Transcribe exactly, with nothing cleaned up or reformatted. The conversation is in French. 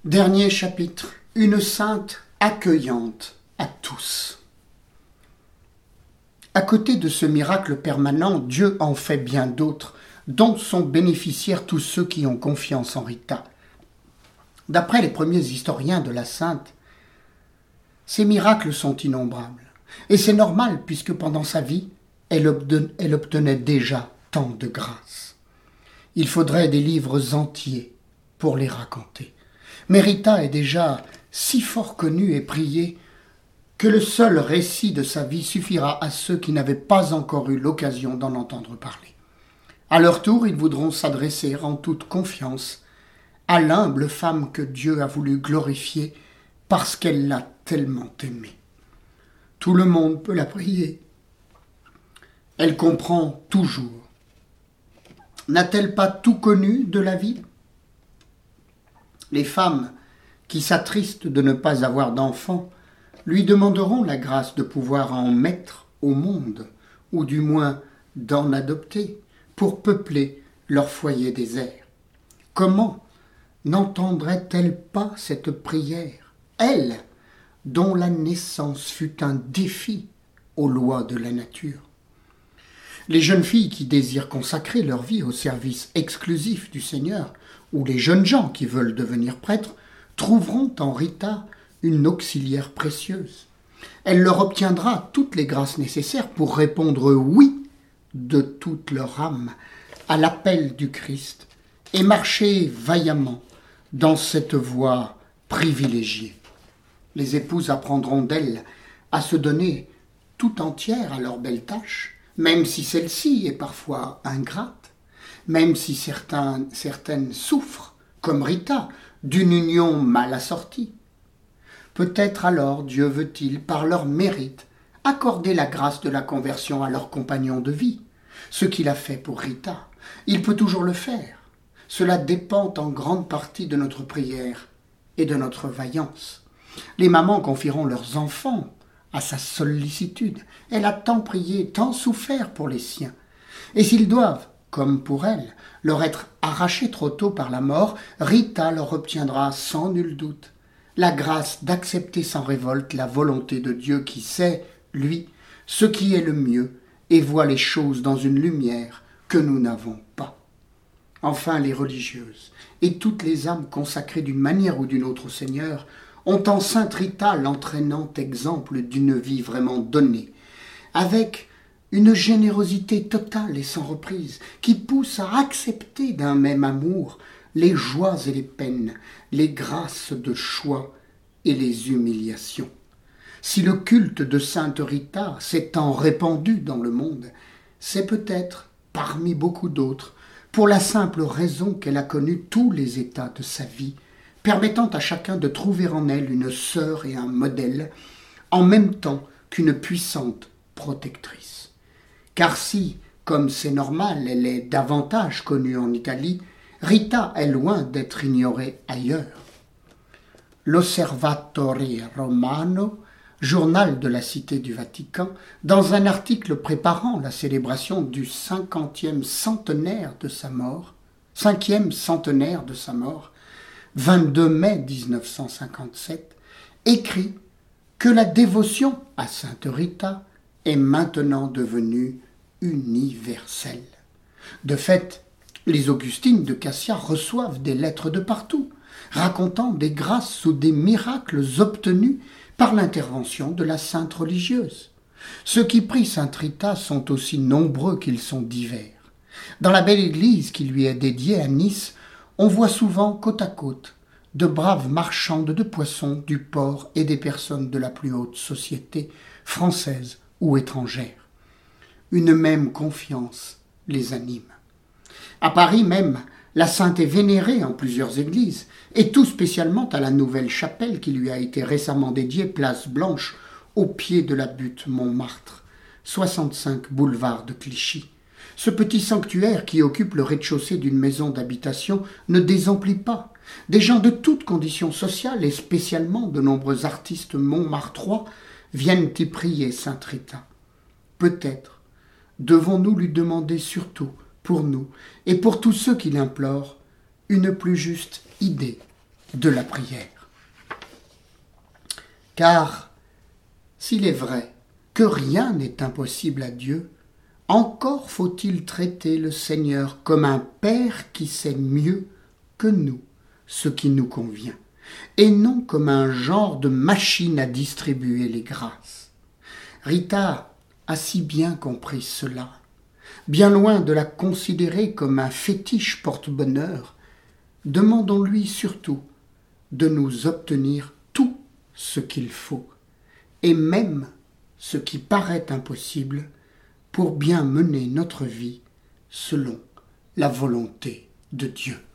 Dernier chapitre, une sainte accueillante à tous. À côté de ce miracle permanent, Dieu en fait bien d'autres, dont sont bénéficiaires tous ceux qui ont confiance en Rita. D'après les premiers historiens de la sainte, ces miracles sont innombrables. Et c'est normal puisque pendant sa vie, elle obtenait déjà tant de grâce. Il faudrait des livres entiers pour les raconter. Mais Rita est déjà si fort connue et priée que le seul récit de sa vie suffira à ceux qui n'avaient pas encore eu l'occasion d'en entendre parler. À leur tour, ils voudront s'adresser en toute confiance à l'humble femme que Dieu a voulu glorifier parce qu'elle l'a tellement aimée. Tout le monde peut la prier. Elle comprend toujours. N'a-t-elle pas tout connu de la vie ? Les femmes qui s'attristent de ne pas avoir d'enfants lui demanderont la grâce de pouvoir en mettre au monde, ou du moins d'en adopter, pour peupler leur foyer désert. Comment n'entendrait-elle pas cette prière, elle, dont la naissance fut un défi aux lois de la nature ? Les jeunes filles qui désirent consacrer leur vie au service exclusif du Seigneur, ou les jeunes gens qui veulent devenir prêtres, trouveront en Rita une auxiliaire précieuse. Elle leur obtiendra toutes les grâces nécessaires pour répondre oui de toute leur âme à l'appel du Christ et marcher vaillamment dans cette voie privilégiée. Les épouses apprendront d'elle à se donner tout entière à leur belle tâche, même si celle-ci est parfois ingrate, même si certains, certaines souffrent, comme Rita, d'une union mal assortie. Peut-être alors Dieu veut-il, par leur mérite, accorder la grâce de la conversion à leur compagnon de vie. Ce qu'il a fait pour Rita, il peut toujours le faire. Cela dépend en grande partie de notre prière et de notre vaillance. Les mamans confieront leurs enfants à sa sollicitude. Elle a tant prié, tant souffert pour les siens. Et s'ils doivent, comme pour elle, leur être arrachés trop tôt par la mort, Rita leur obtiendra sans nul doute la grâce d'accepter sans révolte la volonté de Dieu qui sait, lui, ce qui est le mieux et voit les choses dans une lumière que nous n'avons pas. Enfin, les religieuses et toutes les âmes consacrées d'une manière ou d'une autre au Seigneur ont en Sainte Rita l'entraînant exemple d'une vie vraiment donnée, avec une générosité totale et sans reprise, qui pousse à accepter d'un même amour les joies et les peines, les grâces de choix et les humiliations. Si le culte de Sainte Rita s'étant répandu dans le monde, c'est peut-être, parmi beaucoup d'autres, pour la simple raison qu'elle a connu tous les états de sa vie, permettant à chacun de trouver en elle une sœur et un modèle, en même temps qu'une puissante protectrice. Car si, comme c'est normal, elle est davantage connue en Italie, Rita est loin d'être ignorée ailleurs. L'Osservatore Romano, journal de la Cité du Vatican, dans un article préparant la célébration du cinquantième centenaire de sa mort, cinquième centenaire de sa mort, vingt-deux mai dix-neuf cent cinquante-sept, écrit que la dévotion à Sainte Rita est maintenant devenue universelle. De fait, les Augustines de Cassia reçoivent des lettres de partout, racontant des grâces ou des miracles obtenus par l'intervention de la sainte religieuse. Ceux qui prient Sainte Rita sont aussi nombreux qu'ils sont divers. Dans la belle église qui lui est dédiée à Nice, on voit souvent côte à côte de braves marchandes de poissons, du port et des personnes de la plus haute société, française ou étrangère. Une même confiance les anime. À Paris même, la sainte est vénérée en plusieurs églises, et tout spécialement à la nouvelle chapelle qui lui a été récemment dédiée, place Blanche, au pied de la butte Montmartre, soixante-cinq boulevard de Clichy. Ce petit sanctuaire qui occupe le rez-de-chaussée d'une maison d'habitation ne désemplit pas. Des gens de toutes conditions sociales et spécialement de nombreux artistes montmartrois viennent y prier Sainte Rita. Peut-être devons-nous lui demander surtout, pour nous et pour tous ceux qui l'implorent, une plus juste idée de la prière. Car s'il est vrai que rien n'est impossible à Dieu, encore faut-il traiter le Seigneur comme un Père qui sait mieux que nous ce qui nous convient, et non comme un genre de machine à distribuer les grâces. Rita a si bien compris cela. Bien loin de la considérer comme un fétiche porte-bonheur, demandons-lui surtout de nous obtenir tout ce qu'il faut, et même ce qui paraît impossible, pour bien mener notre vie selon la volonté de Dieu.